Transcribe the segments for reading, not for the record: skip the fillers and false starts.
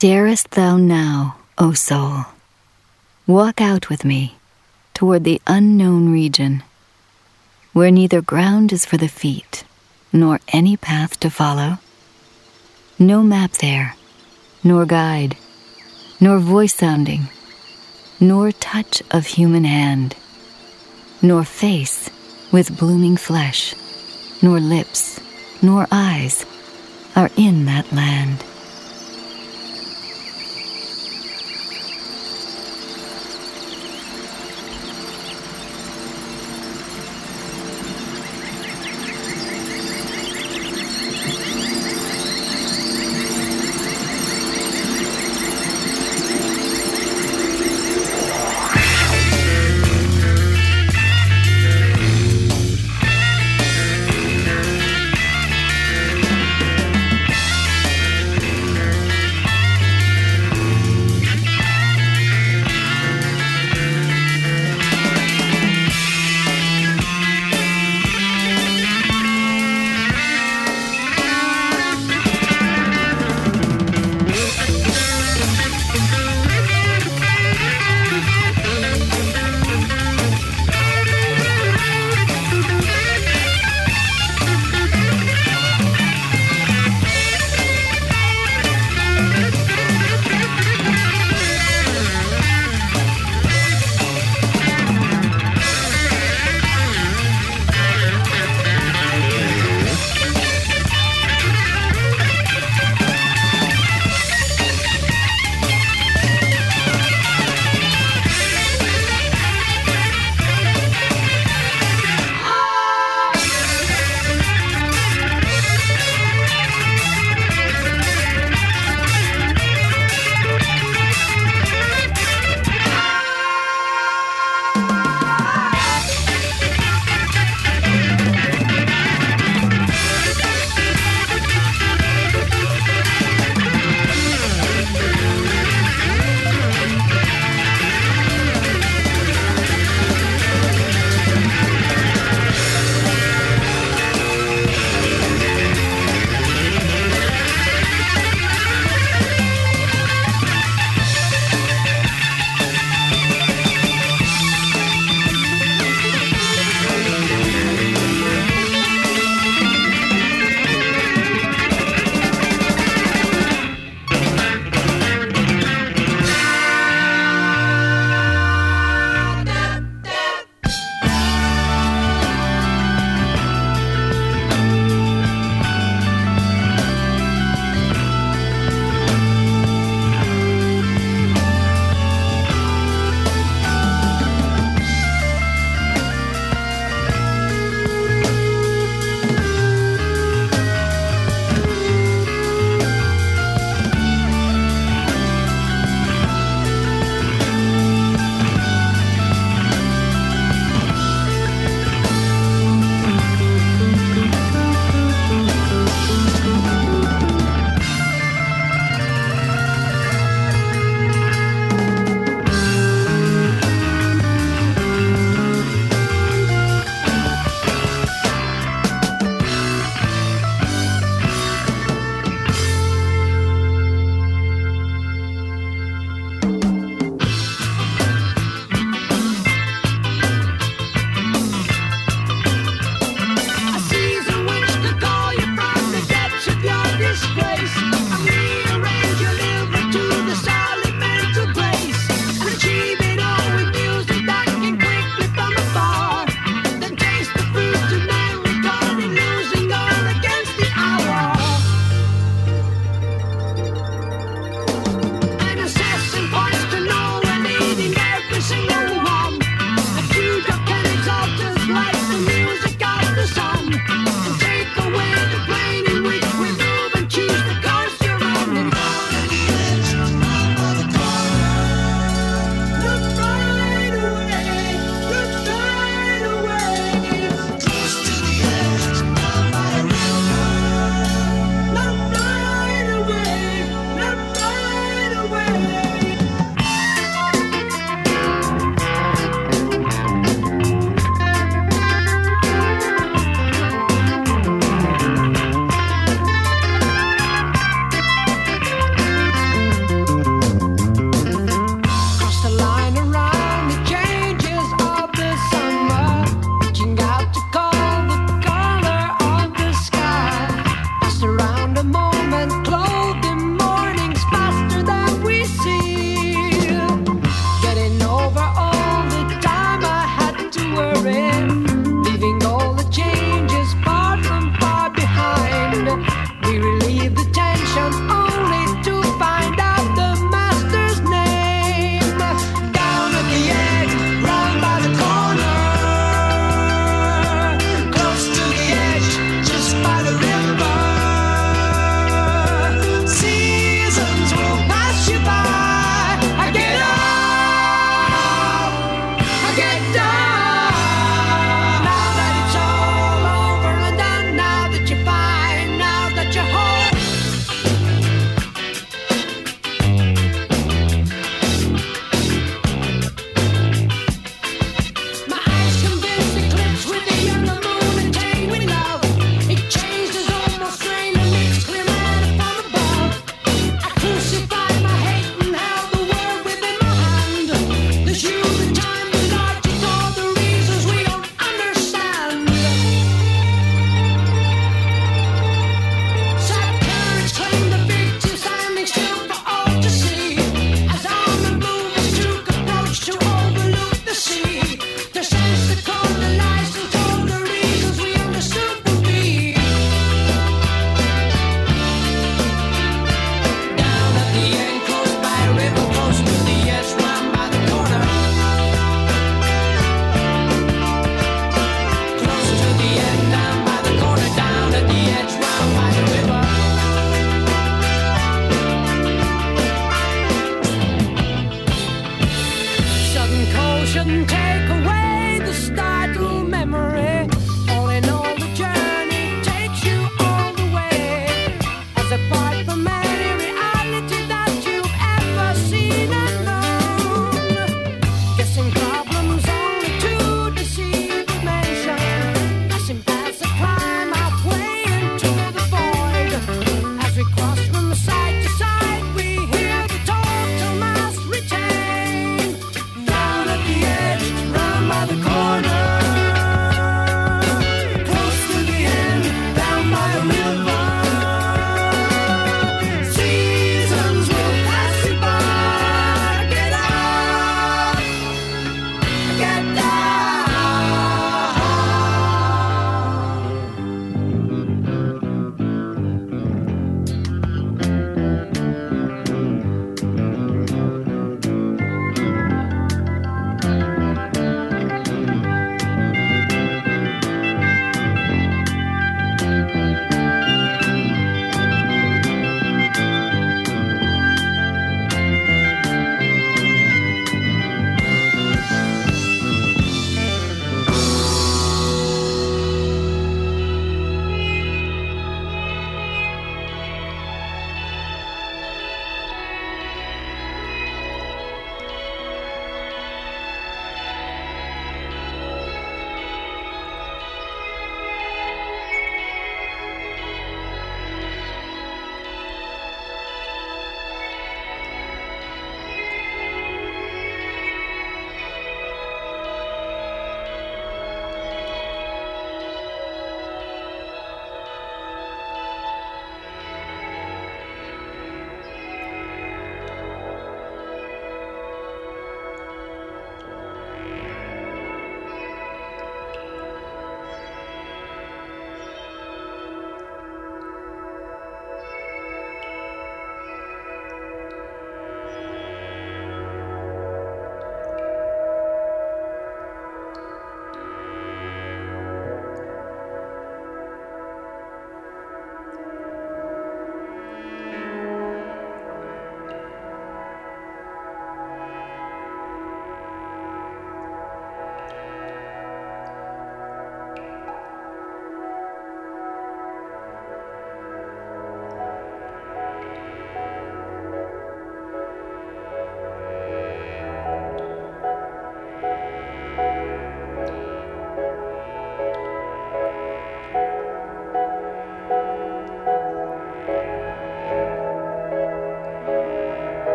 Darest thou now, O soul, walk out with me toward the unknown region, where neither ground is for the feet, nor any path to follow? No map there, nor guide, nor voice sounding, nor touch of human hand, nor face with blooming flesh, nor lips, nor eyes are in that land.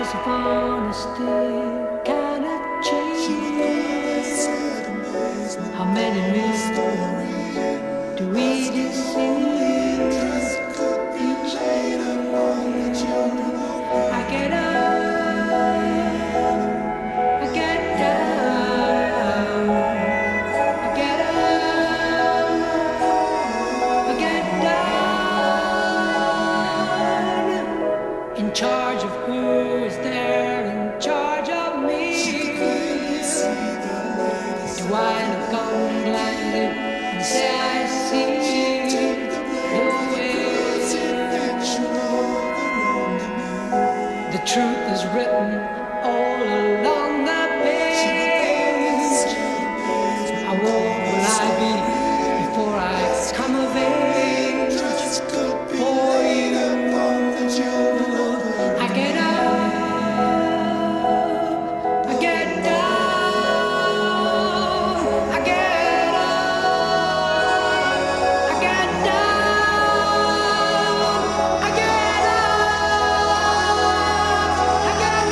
upon a stick cannot change. How many mysteries do we deceive each day? I get up, I get down, I get up, I get down. In charge of who is there? In charge of me? Do I look on blindly and say I see the way? The truth is written all along the page. How old will I be before I come of age? For you, I get up, I get down, I get up, I get down, I get up, I get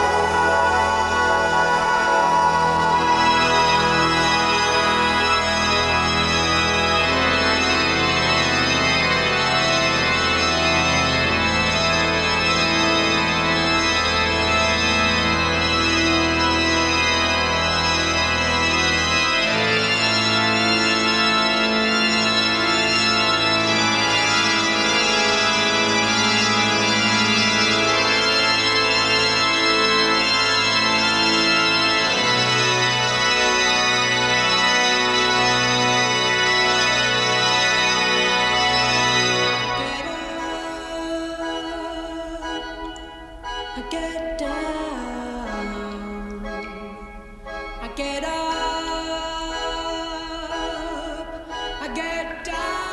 I get down, I get up, I get down.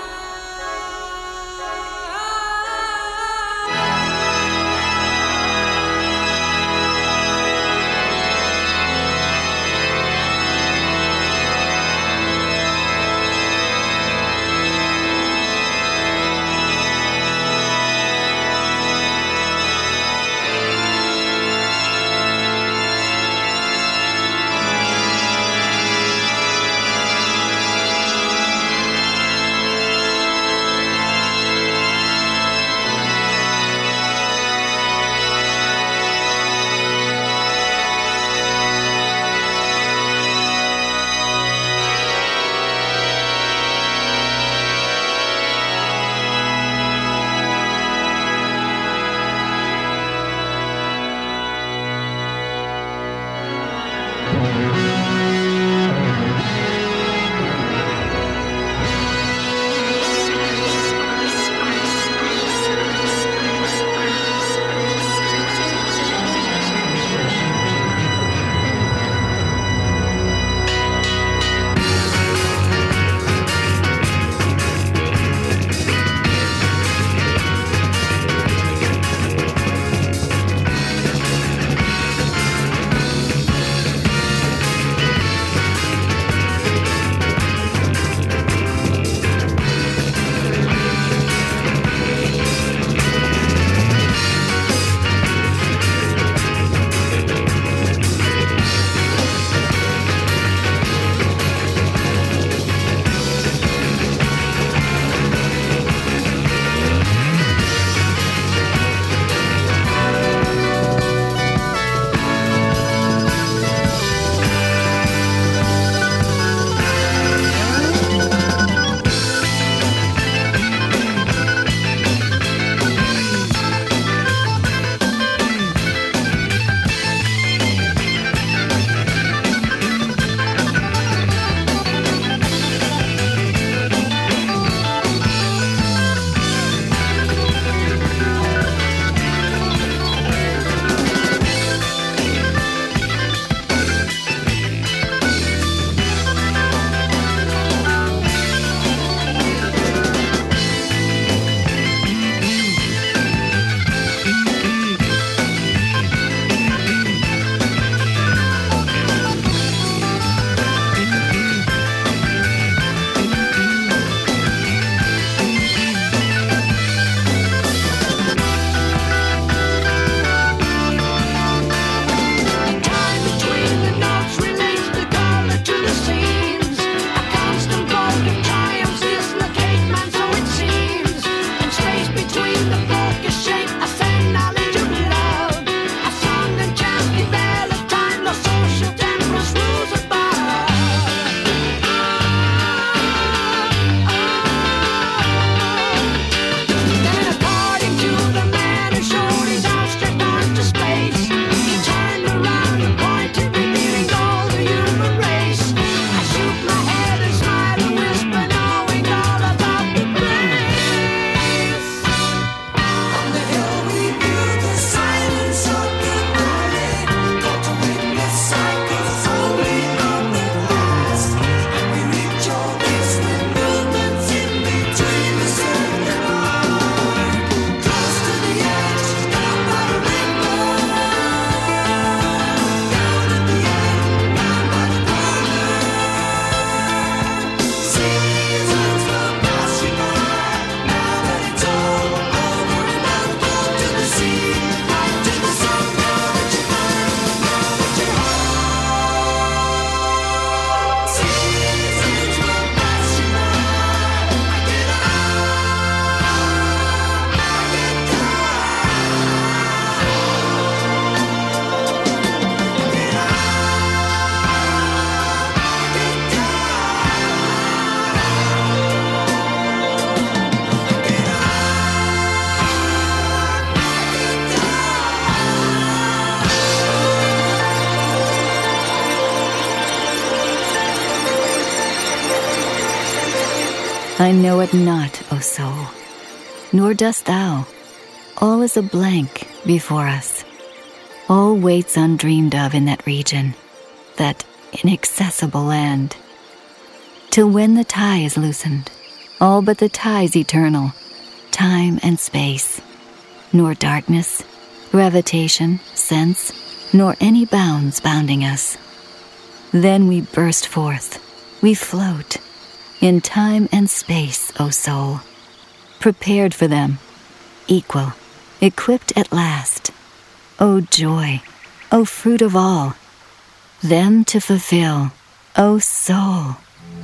I know it not, O soul, nor dost thou. All is a blank before us. All waits undreamed of in that region, that inaccessible land. Till when the tie is loosened, all but the tie's eternal, time and space, nor darkness, gravitation, sense, nor any bounds bounding us. Then we burst forth, we float, in time and space, O soul, prepared for them, equal, equipped at last. O joy, O fruit of all, them to fulfill, O soul.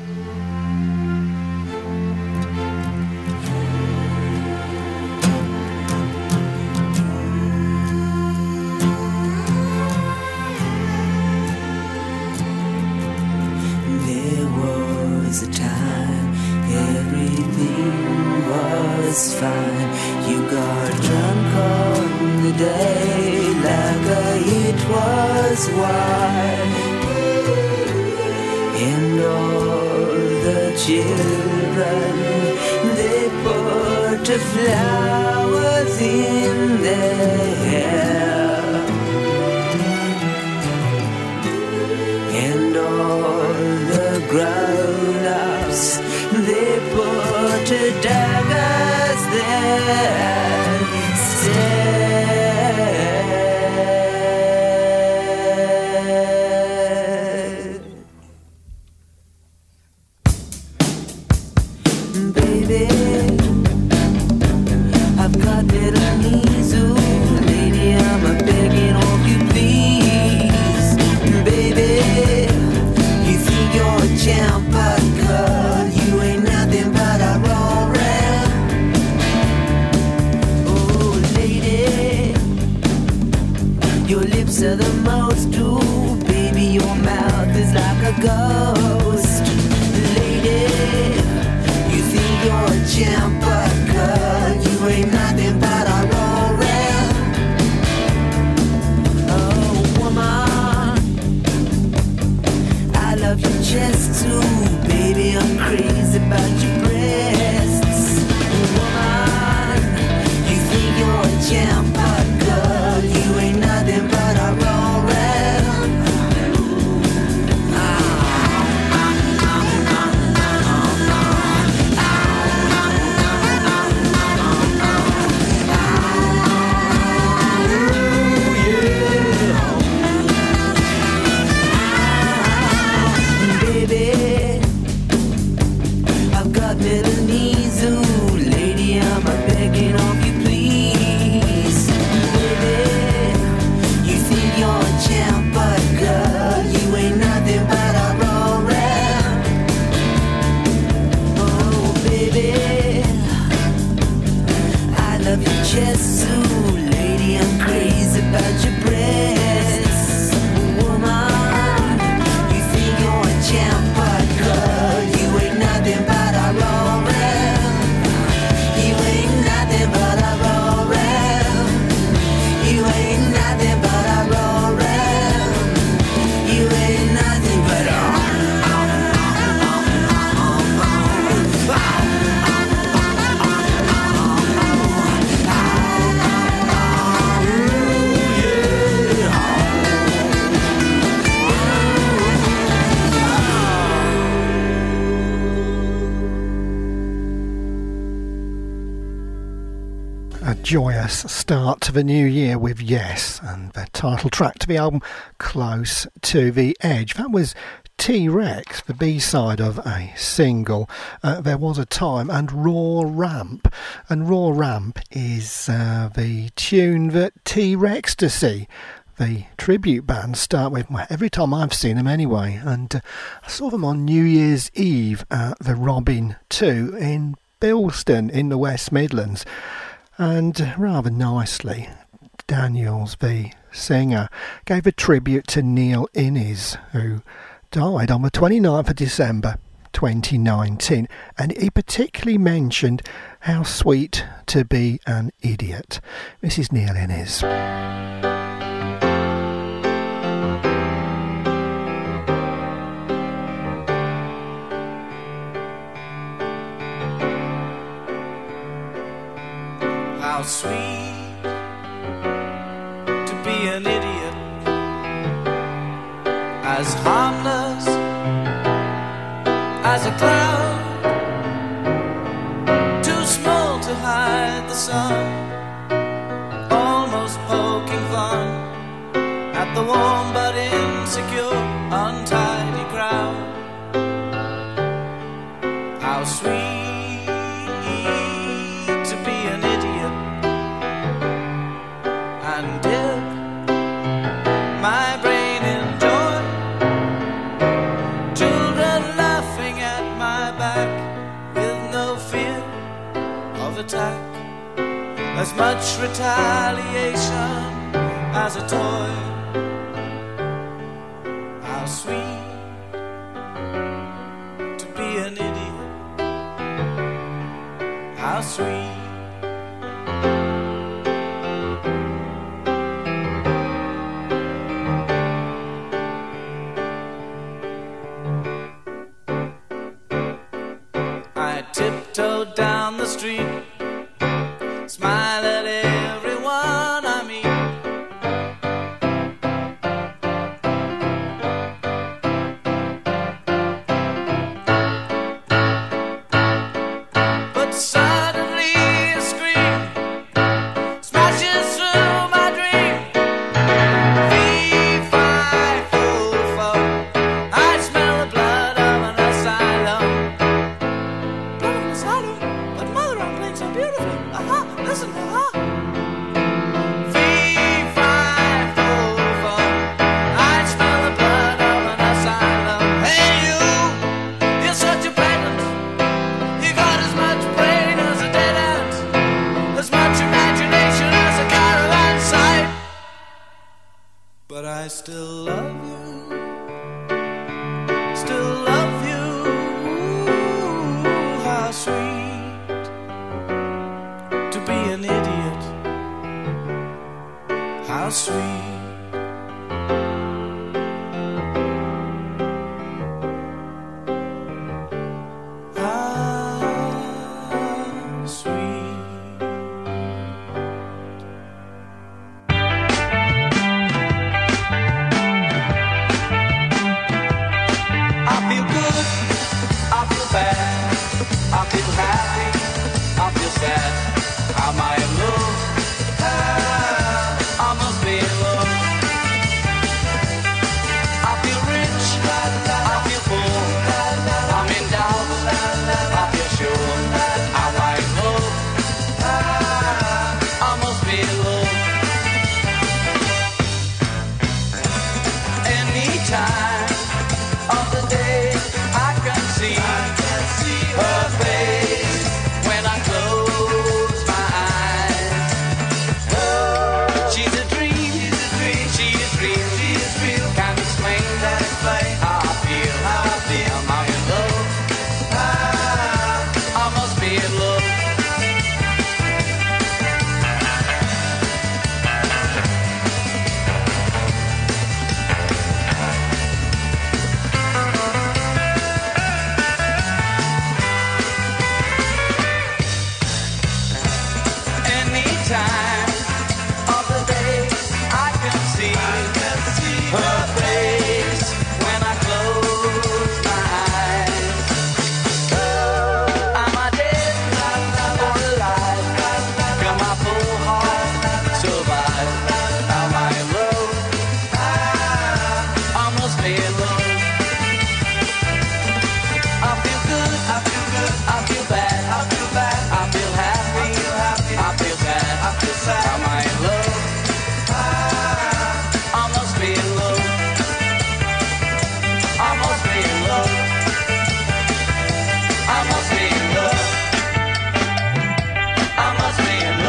Was a time everything was fine. You got drunk on the day like it was wine, and all the children, they put the flowers in their hair, and all the grown-ups, they put daggers there instead. Baby, I've got little knees, ooh, lady, I'm a begging of you, please. Baby, you think you're a champ, but girl, you ain't nothing but a raw rat. Oh, lady, your lips are the most, ooh, baby, your mouth is like a ghost. Lady, you think you're a champ, but girl, you ain't nothing but a raw rat. Oh, woman, I love your chest too, baby, I'm crazy about your breasts. Woman, you think you're a champ, but girl, you ain't nothing but a raw rat. Baby, I've got little knees, ooh, lady, I'm a begging of you, please. Baby, you think you're a champ, but girl, you ain't nothing but a raw rat. Oh, baby, I love your chest, ooh, lady, I'm crazy about your breasts. Woman, you think you're a champ, but girl, you ain't nothing but a raw rat. You ain't nothing but a raw rat. You ain't nothing but a raw rat. You ain't nothing but a A joyous start to the new year with Yes, and the title track to the album, Close to the Edge. That was T-Rex, the B-side of a single, There Was a Time, and Raw Ramp. And Raw Ramp is the tune that T-Rextasy, the tribute band, start with every time I've seen them anyway. And I saw them on New Year's Eve at the Robin 2 in Bilston in the West Midlands. And rather nicely, Daniels, the singer, gave a tribute to Neil Innes, who died on the 29th of December 2019. And he particularly mentioned how sweet to be an idiot. This is Neil Innes. How sweet to be an idiot, as harmless as a cloud, too small to hide the sun, almost poking fun at the warm but insecure, untidy crowd. How sweet to be an idiot and dip my brain in joy. Children laughing at my back with no fear of attack, as much retaliation as a toy. How sweet to be an idiot. How sweet. I tiptoe down the street, smile at everyone I meet. But suddenly a scream smashes through my dream. Fee, fi, fo, fo. I smell the blood of an asylum. Blood of an asylum? But mother, I'm playing so beautifully. Aha, listen, aha. Fee, fi, fo, fo. I smell the blood of an asylum. Hey you, you're such a pedant. You got as much brain as a dead ant, as much imagination as a caravan sight. But I still love you, still love you. How sweet to be an idiot. How sweet. How sweet. I feel good, I feel bad, I feel happy, I feel sad. Am I in love? I must be in love. I feel rich, I feel poor, I'm in doubt, I feel sure. Am I in love? I must be in love. Anytime of the day I can see her face when I close my eyes. She's a dream, she is real, can't explain how I feel. Am I in love? I must be in love. Anytime of the day I can see her face when I close my eyes. Am I dead or alive? Can my full heart survive? Am I in love? I must be in love. I feel good, I feel bad, I feel happy, I feel sad. Am I in love? I must be in love. I must be in love. I must be in love. I must be in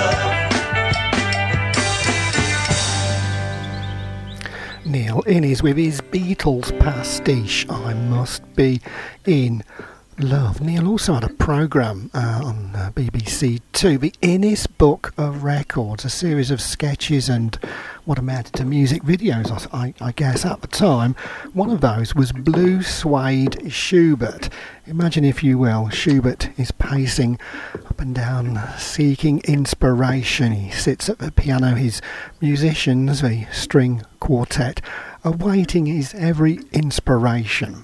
love. Neil Innes with his Beatles pastiche, I Must Be In Love. Neil also had a programme on BBC Two, the Innes Book of Records, a series of sketches and what amounted to music videos, I guess, at the time. One of those was Blue Suede Schubert. Imagine, if you will, Schubert is pacing up and down, seeking inspiration. He sits at the piano, his musicians, the string quartet, awaiting his every inspiration.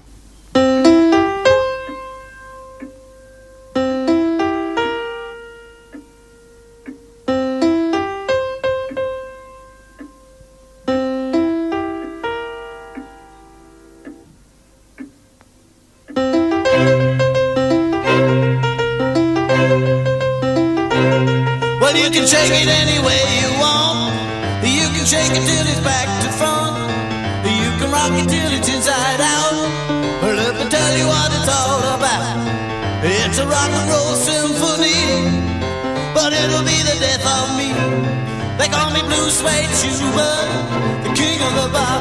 Well, you can shake it any way you want. You can shake it till it's back to front. You can rock it till it's inside out. Let me tell you what it's all about. It's a rock and roll symphony, but it'll be the death of me. They call me Blue Suede Schubert, the king of the bop.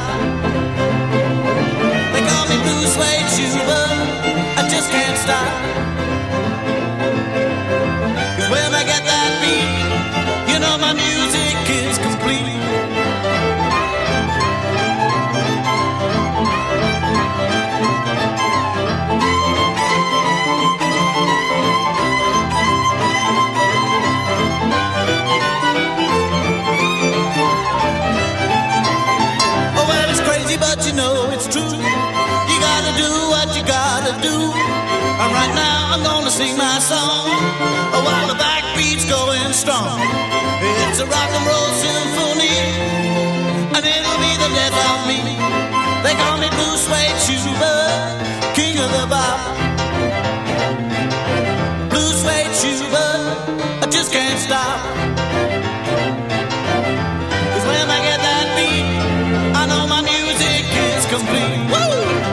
They call me Blue Suede Schubert, I just can't stop. 'Cause when I get that beat, you know my music is complete. Oh, well, it's crazy, but you know it's true. You gotta do what you gotta do. And right now I'm gonna sing my song while the backbeat's going strong. It's a rock and roll symphony, and it'll be the death of me. They call me Blue Suede Schubert, king of the bop. Blue Suede Schubert, I just can't stop. 'Cause when I get that beat, I know my music is complete. Woo!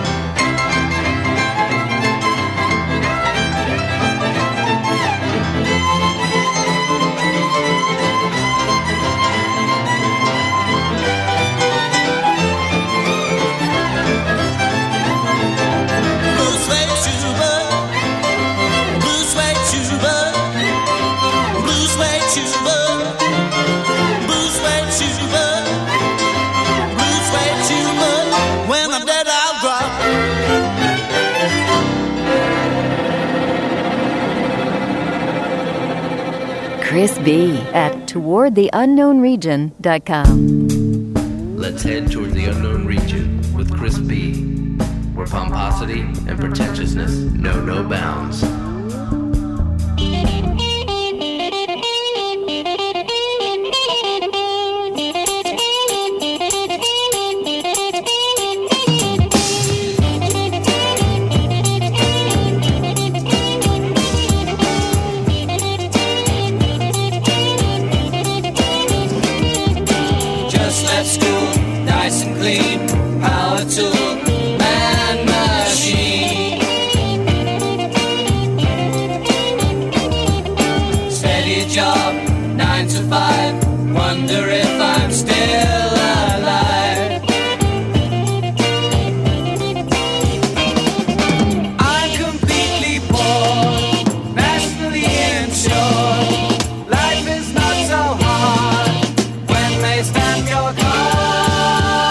Blue Suede Schubert, Blue Suede Schubert, Blue Suede Schubert, Blue Suede Schubert, Blue Suede Schubert. When I'm dead, I'll drop. Chris B. at towardtheunknownregion.com. Let's head toward the unknown region with Chris B, where pomposity and pretentiousness know no bounds. Just left school, nice and clean. Power tool, man machine. Steady job, 9 to 5. Wonder if I'm still alive. I'm completely bored, nationally insured. Life is not so hard when they stamp your car.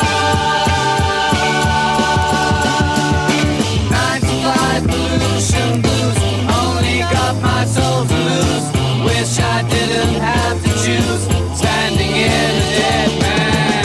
9 to 5 pollution blues, only got my soul to lose. Wish I didn't have to choose, standing in a dead man.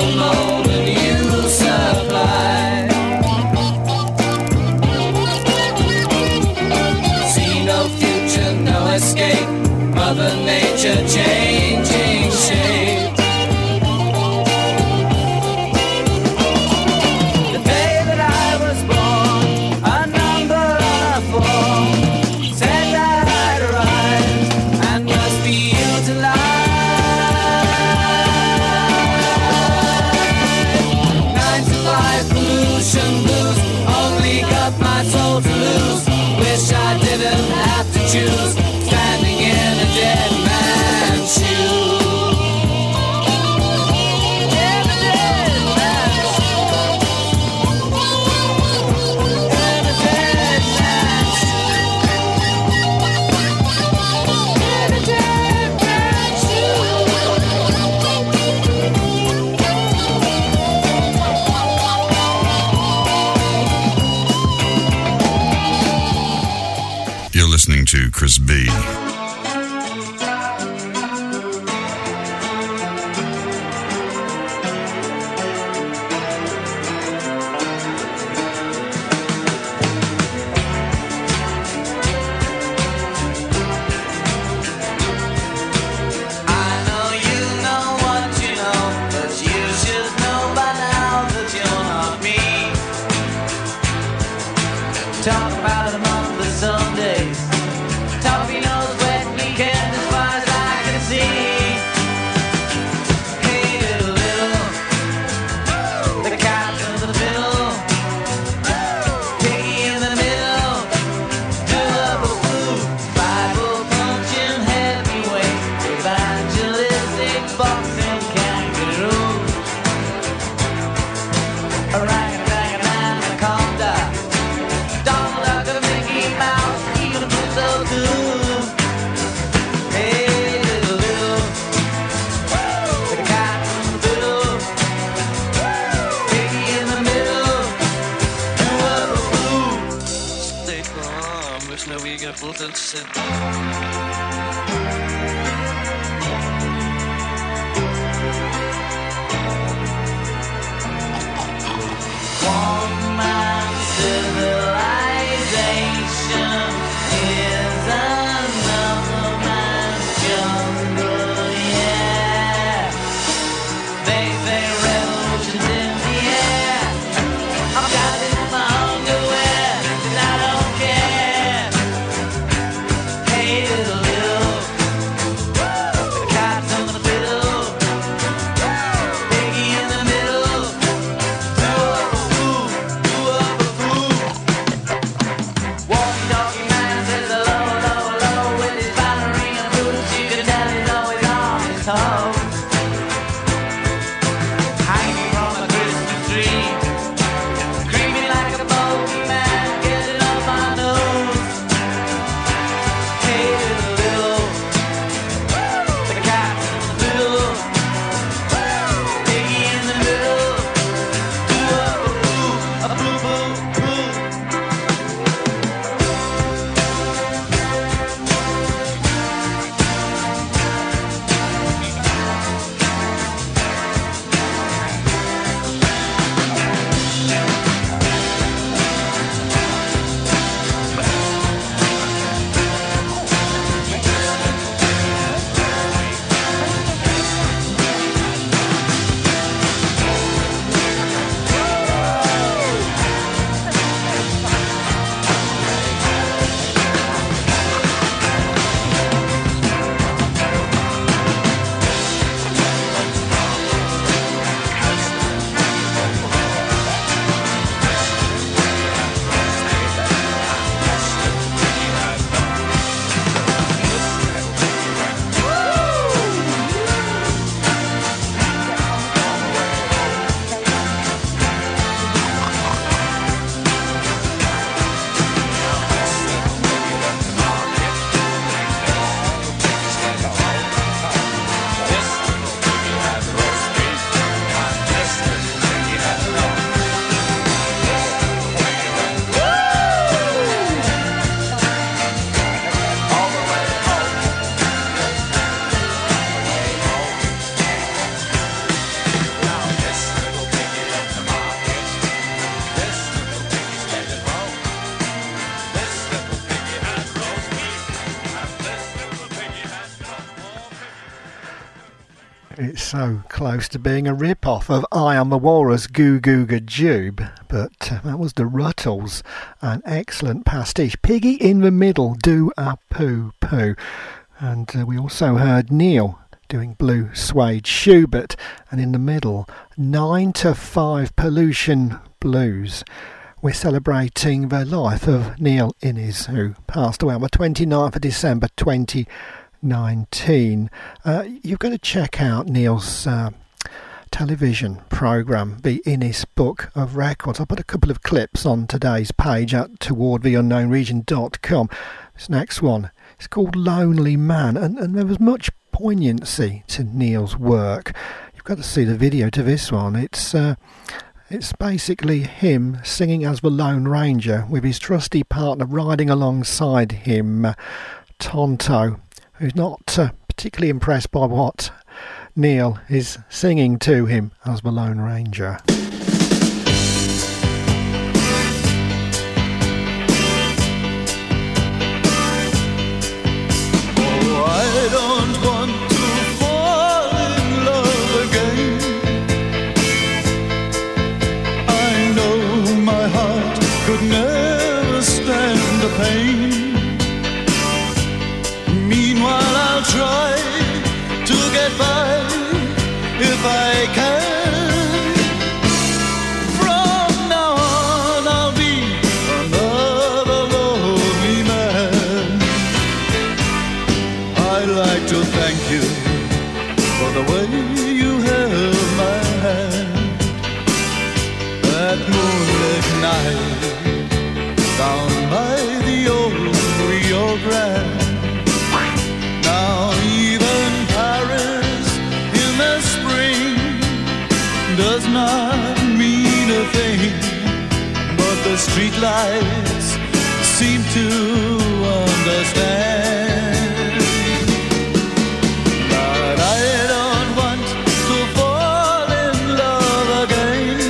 mold and you supply. See no future, no escape. Mother Nature changing shape. The day that I was born, a number on a form said that I'd arise and must be utilized. 9 to 5 pollution blues only got my soul to lose. Wish I didn't have to choose standing in a dead man's shoes. In a dead man's shoes. In a dead man's shoes. In a dead man's You're listening to Chris B. I know you know what you know, but you should know by now that you're not me. Talk about a month of Sundays. Toffee knows wet weekend as far as I can see. Hey little, the cat's in the middle, piggy in the middle, do up a blue, Bible punching heavyweight, evangelistic boxing kangaroo. A rang-a-dang-a-dang anaconda, Donald Duck and Mickey Mouse, even Pluto too. Hey little, the cat in the middle, piggy in the middle, do up a blue. State Farm, hvis nu vi kan få den sendt. One man civilization is another man's jungle, yeah. They say revolution's in the air. I'm driving in my underwear and I don't care. Hey little, the cat's in the middle, piggy in the middle, do up a boo, do up a boo. Walkie-talkie man says hello, hello, hello, with his ballerina boots. You can tell he's always on his toes. Hanging from a Christmas tree, creeping like a bogeyman, getting up my nose. Hey little, the cat's in the middle, piggy in the middle, do up a boo, boo, boo. It's so close to being a rip-off of I Am the Walrus Goo Goo Jube, but that was the Ruttles, an excellent pastiche. Piggy in the Middle, Do a Poo Poo. And we also heard Neil doing Blue Suede Schubert, and in the middle, 9 to 5 Pollution Blues. We're celebrating the life of Neil Innes, who passed away on the 29th of December 2019. You've got to check out Neil's television programme, The Innes Book of Records. I'll put a couple of clips on today's page at towardtheunknownregion.com. This next one is called Lonely Man, and there was much poignancy to Neil's work. You've got to see the video to this one. It's basically him singing as the Lone Ranger with his trusty partner riding alongside him, Tonto, who's not particularly impressed by what Neil is singing to him as the Lone Ranger. I don't want to fall in love again. I know my heart could never stand the pain. Meanwhile, I'll try to get by if I can. From now on, I'll be another lonely man. I'd like to thank you for the way you held my hand that moonlit night down by the old Rio Grande. Now even Paris in the spring does not mean a thing, but the streetlights seem to understand. But I don't want to fall in love again.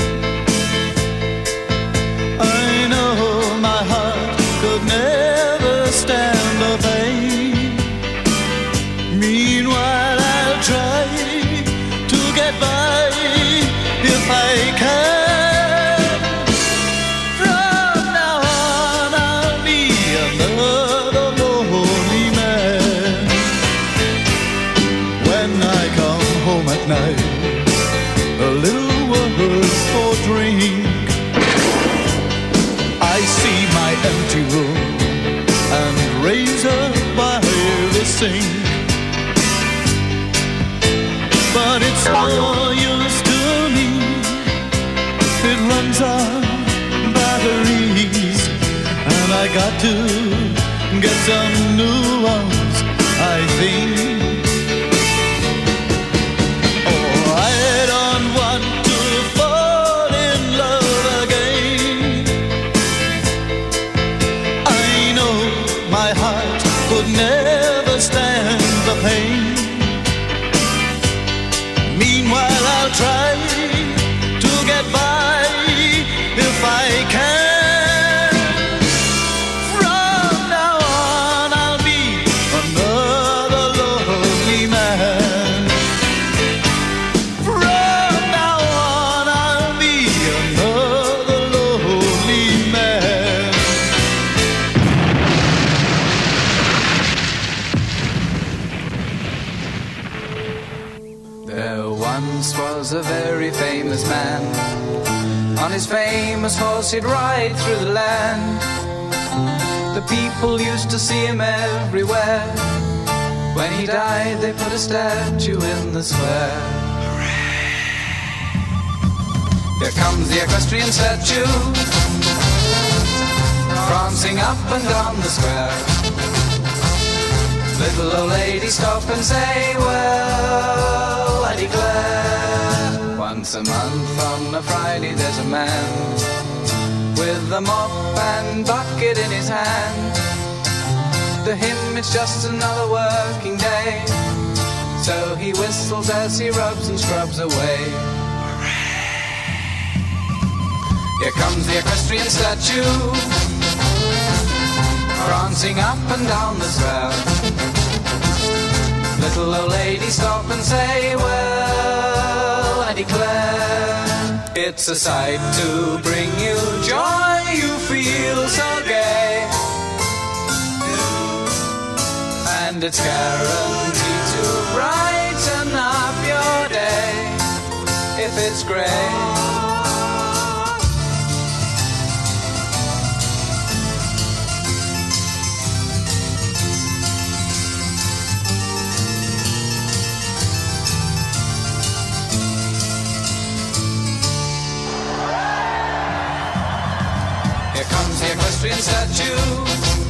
I know my heart could never stand the pain. Meanwhile, I'll try to get by if I can. From now on, I'll be another lonely man. When I come home at night, a little worse for drink, I see my empty room and razor by the sink. But it's no use to me, it runs on batteries, and I got to get some new ones, I think. Oh, I don't want to fall in love again. I know my heart could never stand the pain. Meanwhile, I'll try to get by if I can. From now on, I'll be another lonely man. From now on, I'll be another lonely man. There once was a very famous man. On his famous horse he'd ride through the land. The people used to see him everywhere. When he died they put a statue in the square. Here comes the equestrian statue, prancing up and down the square. Little old lady stop and say, well, I declare. Once a month on a Friday there's a man with a mop and bucket in his hand. To him it's just another working day, so he whistles as he rubs and scrubs away. Here comes the equestrian statue, prancing up and down the square. Little old lady stop and say, well, I declare, it's a sight to bring you joy, you feel so gay. And it's guaranteed to brighten up your day if it's grey. Here comes the equestrian statue,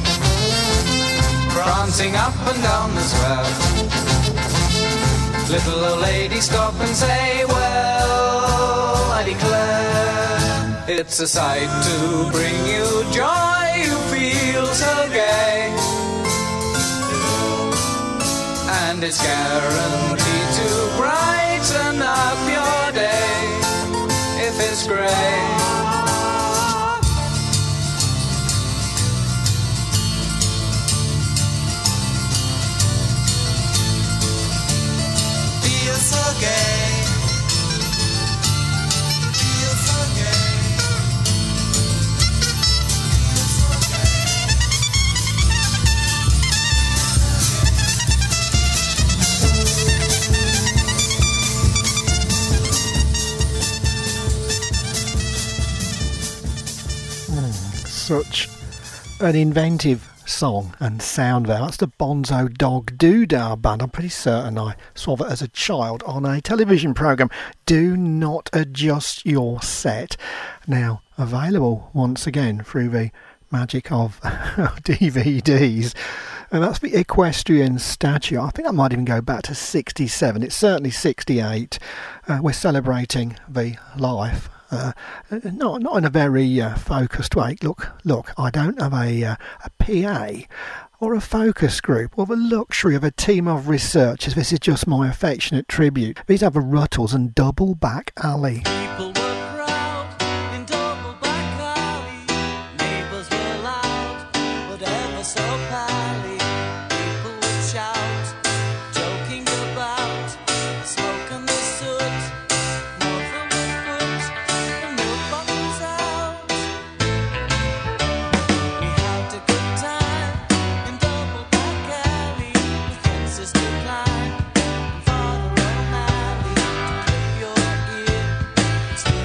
prancing up and down the square. Little old lady stop and say, well, I declare, it's a sight to bring you joy, you feel so gay. And it's guaranteed to brighten up your day if it's grey. So gay, feel so gay, Such an inventive song and sound there. That's the Bonzo Dog Doodah Band. I'm pretty certain I saw that as a child on a television programme. Do Not Adjust Your Set. Now available once again through the magic of DVDs. And that's the equestrian statue. I think that might even go back to 67. It's certainly 68. We're celebrating the life. Not in a very focused way. Look, I don't have a PA or a focus group or the luxury of a team of researchers. This is just my affectionate tribute. These are the Ruttles and Double Back Alley. People were proud in Double Back Alley. Neighbours were loud, but ever so pally. People would shout, joking about the smoke and the soot. Mother would put the milk bottles out. We had a good time in Double Back Alley with fences to climb and Father O'Malley to clip your ear.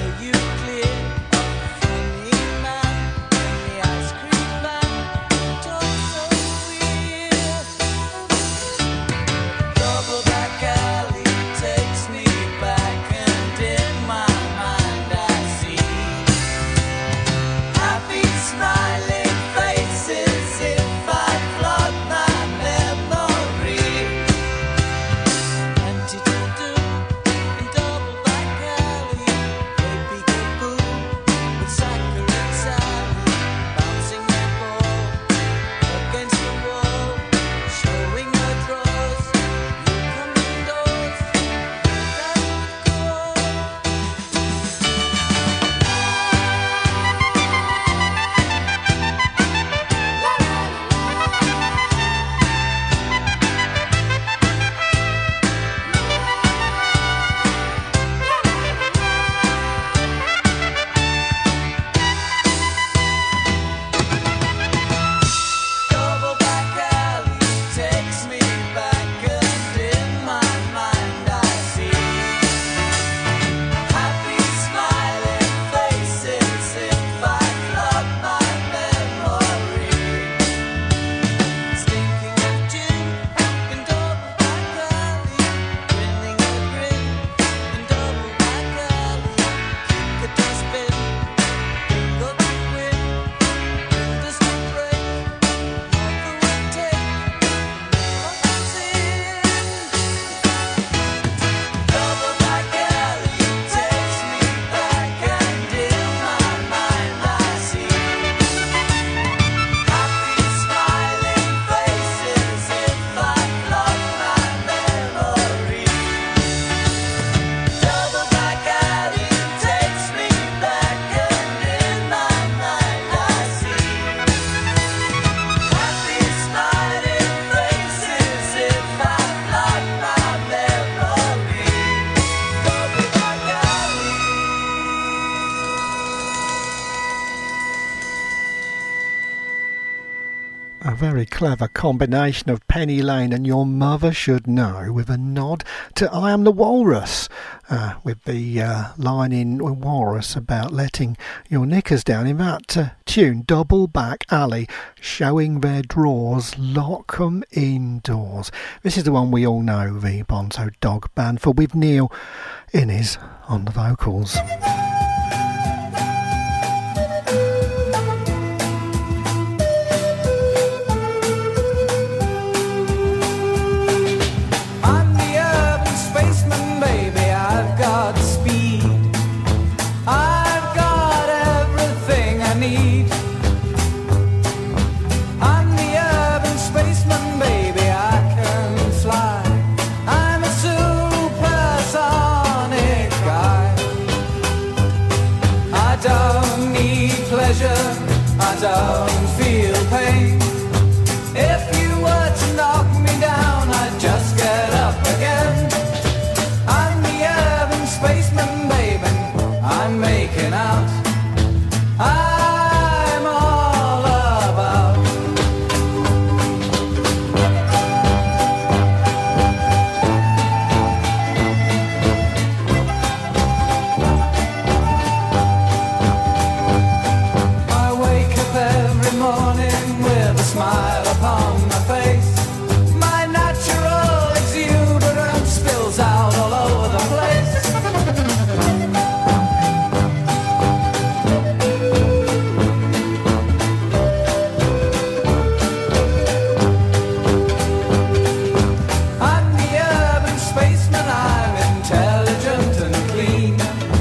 clever combination of Penny Lane and Your Mother Should Know, with a nod to I Am the Walrus, with the line in Walrus about letting your knickers down. In that tune, Double Back Alley, showing their drawers, lock 'em indoors. This is the one we all know, the Bonzo Dog Band, for with Neil Innes on the vocals. Don't feel pain. If you were to knock me down, I'd just get up again. I'm the urban spaceman, baby. I'm making out. I'm all about. Smile upon my face. My natural exuberance spills out all over the place. I'm the urban spaceman, I'm intelligent and clean.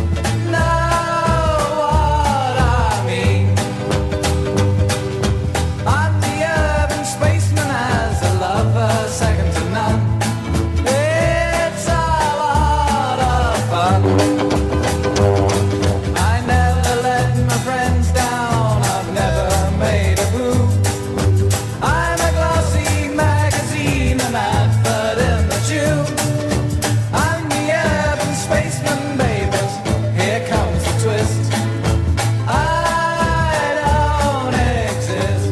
Know what I mean. I'm the urban spaceman, as a lover second to none. It's a lot of fun. I never let my friends down, I've never made a boo. I'm a glossy magazine, an advert in the tube. I'm the urban spaceman, babies, here comes the twist. I don't exist.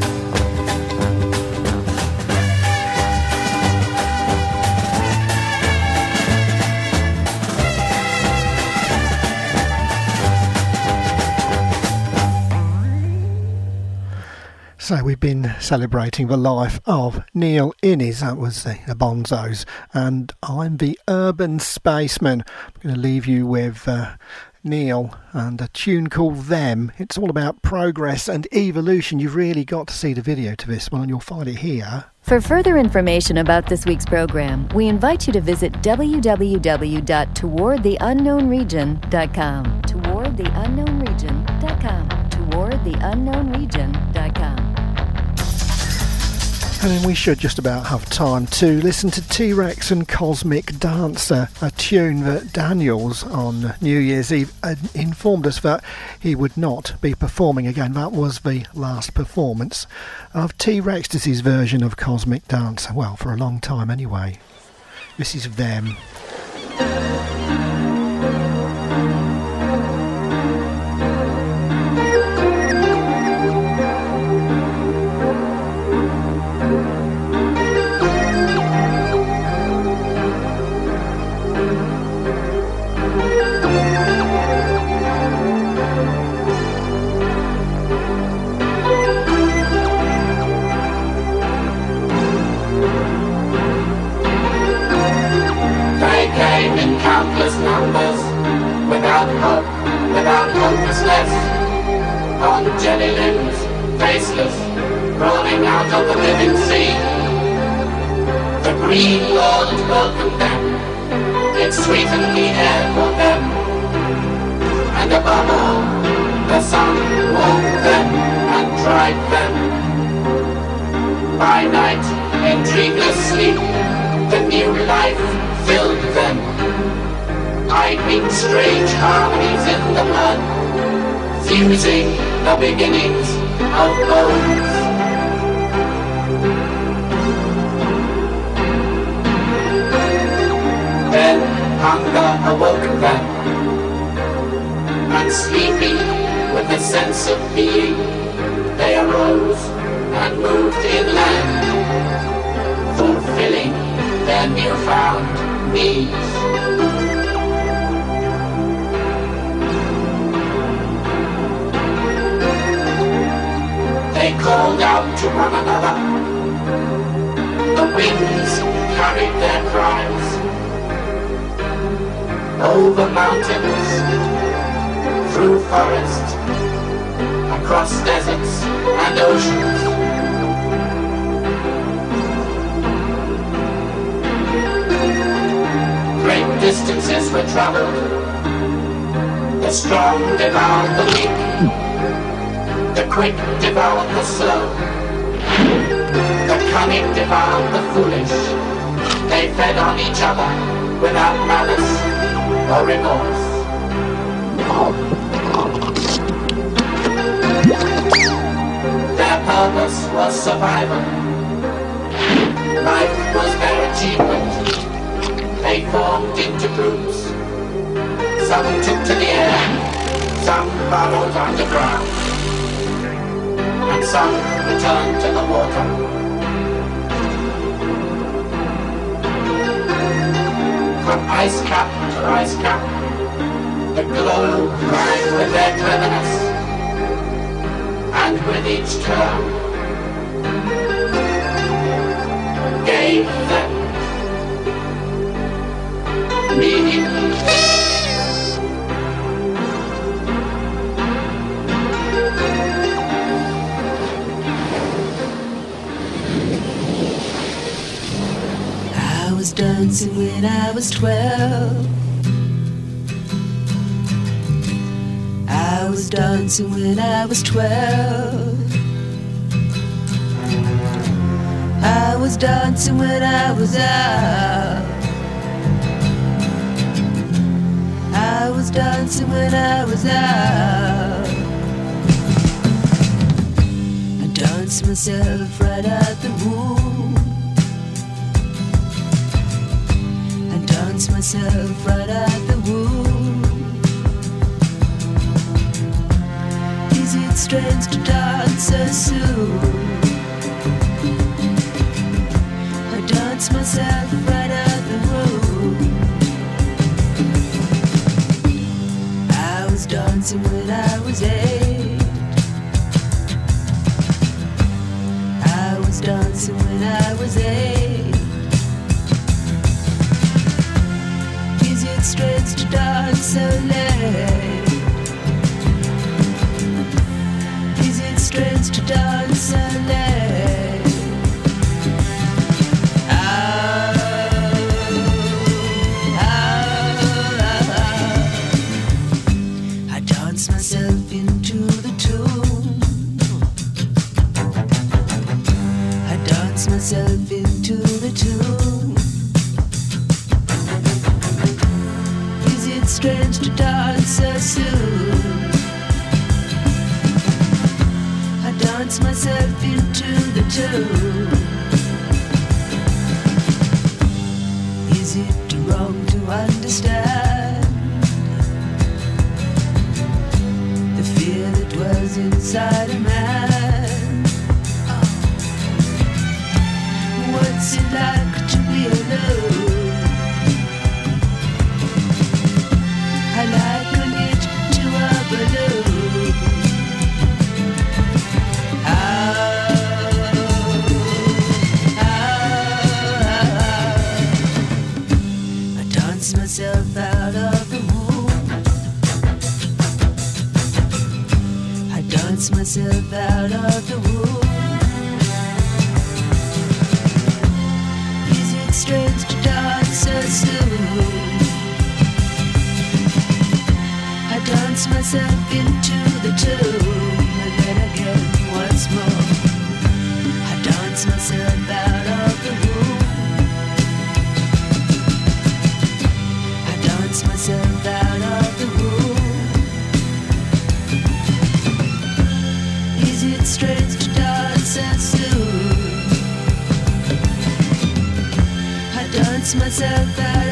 So we've been celebrating the life of Neil Innes, that was the Bonzos, and I'm the Urban Spaceman. I'm going to leave you with Neil and a tune called Them. It's all about progress and evolution. You've really got to see the video to this one, and you'll find it here. For further information about this week's program, we invite you to visit www.towardtheunknownregion.com. Towardtheunknownregion.com. Towardtheunknownregion.com. And then we should just about have time to listen to T-Rex and Cosmic Dancer, a tune that Daniels on New Year's Eve informed us that he would not be performing again. That was the last performance of T-Rex's version of Cosmic Dancer. Well, for a long time anyway. This is Them. Countless numbers, without hope, without hopelessness, on jelly limbs, faceless, crawling out of the living sea. The green Lord welcomed them, it sweetened the air for them, and above all, the sun warmed them and dried them. By night, in dreamless sleep, the new life filled them. I meet strange harmonies in the blood, fusing the beginnings of bones. Then hunger awoke them, and sleepy with a sense of being, they arose and moved inland. their newfound needs. They called out to one another. The winds carried their cries over mountains, through forests, across deserts and oceans. Great distances were traveled. The strong devoured the weak. The quick devoured the slow. The cunning devoured the foolish. They fed on each other without malice or remorse. Their purpose was survival. Life was their achievement. They formed into groups. Some took to the air, some burrowed underground, and some returned to the water. From ice cap to ice cap, the globe cried with their cleverness, and with each turn gave them meaning. I was dancing when I was 12. I was dancing when I was 12. I was dancing when I was out. I was dancing when I was out. I danced myself right out the womb. I danced myself right out the womb. Is it strange to dance so soon? I danced myself right out the womb. I was dancing when I was 8. I was dancing when I was 8. Is it strange to dance so late? Is it strange to dance so late? I dance myself into the tune. I dance myself into the tune. Is it strange to dance so soon? I dance myself into the tune. Is it wrong to understand the fear that dwells inside a man? What's it like to be alone? I liken it to a balloon. I dance myself out of the womb. I dance myself out of the womb. Is it strange to dance so soon? I dance myself into the tune, and then again once more. I dance myself out of the womb. I dance myself out of the womb. Is it strange to dance so soon? I dance myself out